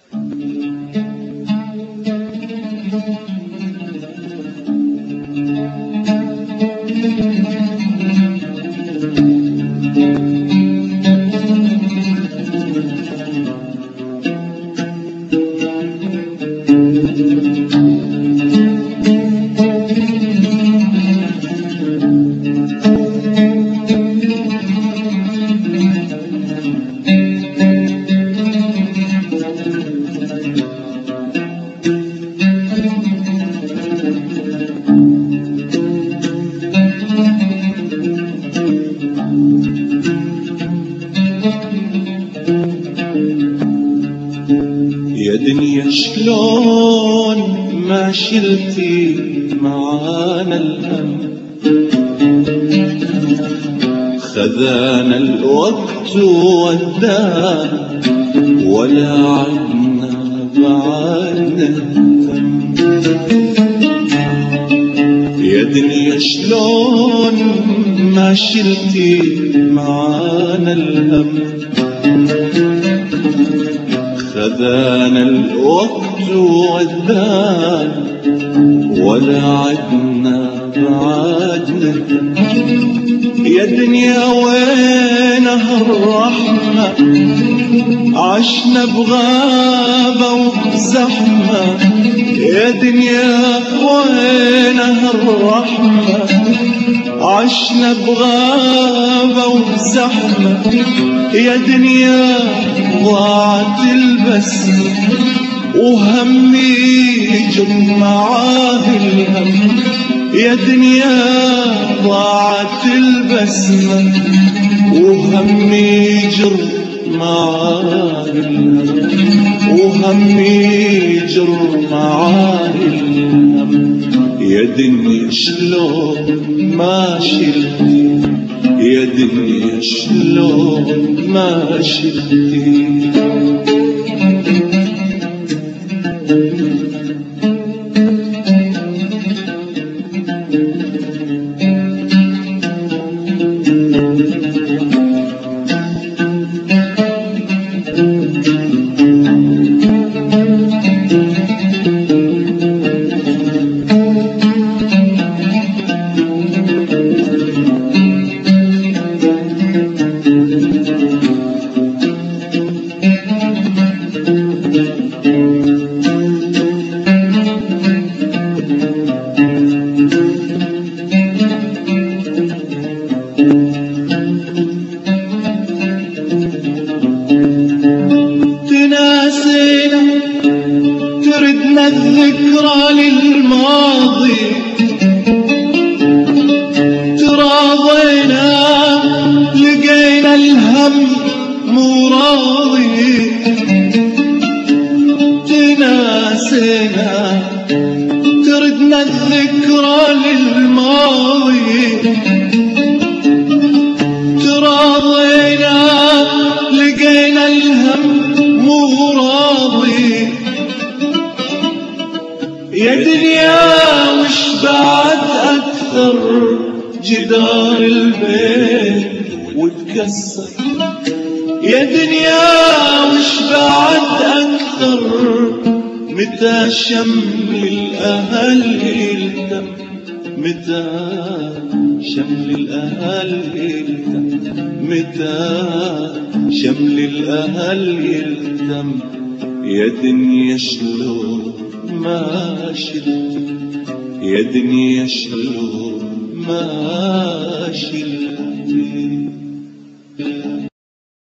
يا دنيا شلون ما شلتي معانا الهم، خذانا الوقت وودانا ولا عدنا بعدنا الهم. يا دنيا شلون ما شلتي معانا الهم، خذانا الوقت وودانا ولا عدنا بعدنا. يا دنيا وينها الرحمة، عشنا بغابة وبزحمة. يا دنيا وينها الرحمة، عشنا بغابة وبزحمة. يا دنيا ضاعت البسمة وهمي يجر معاه الهم. يا دنيا ضاعت البسمة وهمي يجر معاه الهم، وهمي يجر معاه الهم. يا دنيا شلون ما شلتي، يا دنيا شلون ما شلتي. تردنا الذكرى للماضي، تراضينا لقينا الهم مو راضي. تناسينا تردنا الذكرى للماضي، تراضينا لقينا الهم مو راضي. يا دنيا وش بعد أكثر جدار البيت وتكسر. يا دنيا وش بعد أكثر متى شمل الأهل يلتم، متى شمل الأهل يلتم، متى شمل الأهل يلتم. يا دنيا شلون ما شلت، يا دنيا شلون ما شلت.